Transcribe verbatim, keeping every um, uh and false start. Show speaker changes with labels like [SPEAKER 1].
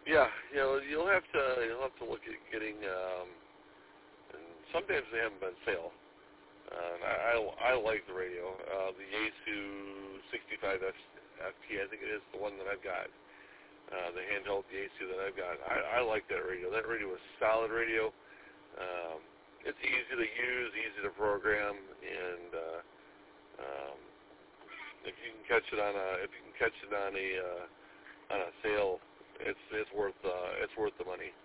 [SPEAKER 1] Yeah, you know, you'll have to you'll have to look at getting. Um, and sometimes they haven't been sale. Uh, and I, I I like the radio. Uh, the Yaesu sixty-five F T, I think it is the one that I've got. Uh, the handheld Yaesu that I've got. I, I like that radio. That radio is solid radio. Um, it's easy to use, easy to program, and uh, um, if you can catch it on a if you can catch it on a uh, on a sale, it's it's worth uh, it's worth the money.